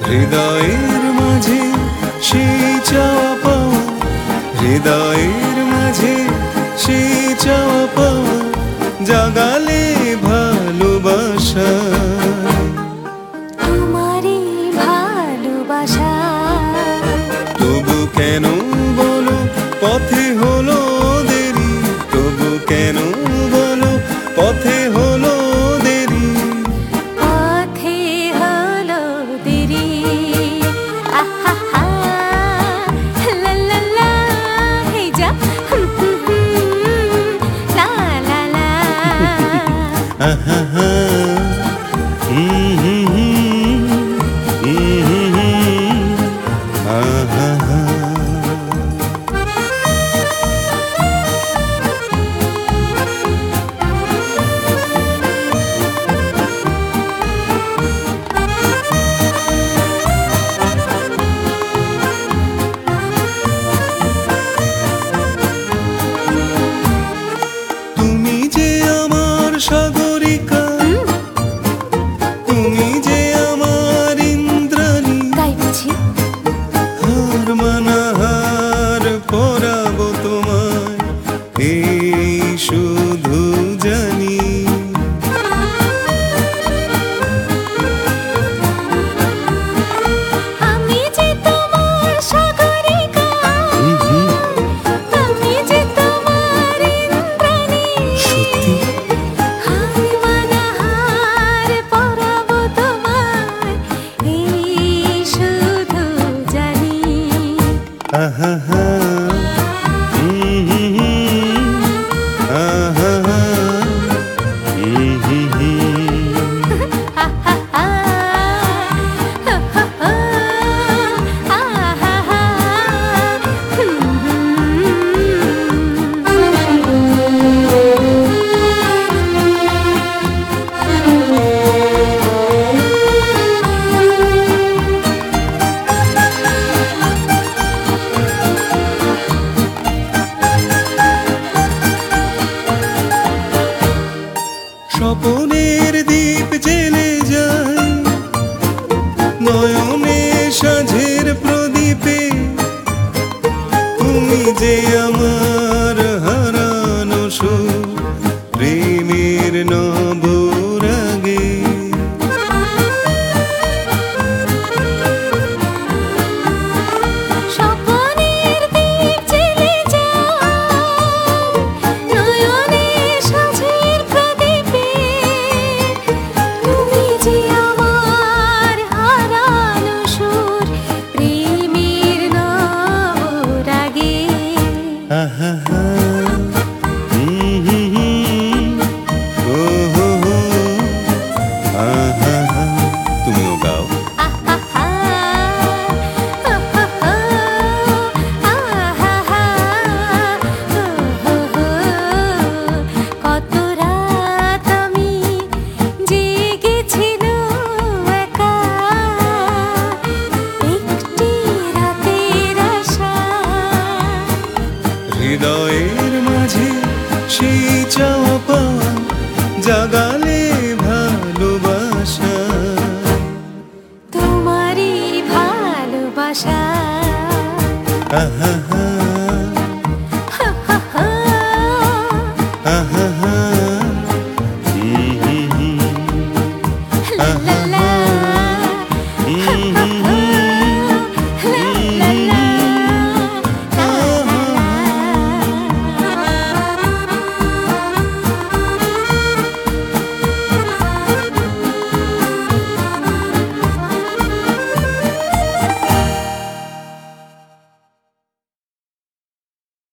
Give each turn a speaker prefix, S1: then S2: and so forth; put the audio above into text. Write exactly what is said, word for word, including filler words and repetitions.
S1: হৃদয়ের মাঝে সেই চাওয়া পাওয়া, হৃদয়ের মাঝে সেই চাওয়া পাওয়া, জাগালে ভালোবাসা।
S2: তোমারই ভালোবাসা।
S1: তবু কেন বলো পথে হলো দেরি, তবু কেন বলো পথে হলো দেরি,
S2: পথে হলো দেরি। আহা হা লা লা লা, হে যা হুম হুম হুম, লা লা লা।
S1: আহা হা হুম হুম হুম, হুম হুম হুম, আহা হা। তুমি যে আমার সাগরিকা, তুমি যে আমার ইন্দ্রাণী,
S2: তাই বুঝি?
S1: হার মানাহার পরাবো তোমায়, এই শুধু জানি।
S2: আমি যে তোমার সাগরিকা, আমি যে তোমার ইন্দ্রাণী,
S1: সত্যি?
S2: হার মানাহার পরাবো তোমায়, এই শুধু জানি।
S1: আহা হা হুম হুম হুম, আহা হা হুম হুম হুম।
S2: আহা হা আহা হা হুম
S1: স্বপনের দ্বীপ জেলে যায় নয়নে সাঁঝের প্রদীপে, তুমি যে আমার হারানো সুর, প্রেমের নবরাগে।
S2: স্বপনের দ্বীপ জেলে যায় নয়নে সাঁঝের প্রদীপে, তুমি যে আমার হারানো সুর, প্রেমের নবরাগে।
S1: আহা হা হুম হুম হুম, ও হো হো, আহা হা। তুমিও গাও।
S2: আহা হা আহা হা আহা হা হো হো হো। কত রাত আমি জেগেছিলাম একা, একটি রাতের আশায়।
S1: হৃদয়ের মাঝে সেই চাওয়া পাওয়া, জাগালে ভালোবাসা।
S2: তোমারই ভালোবাসা।
S1: আহা হা
S2: হা হা হা
S1: আহা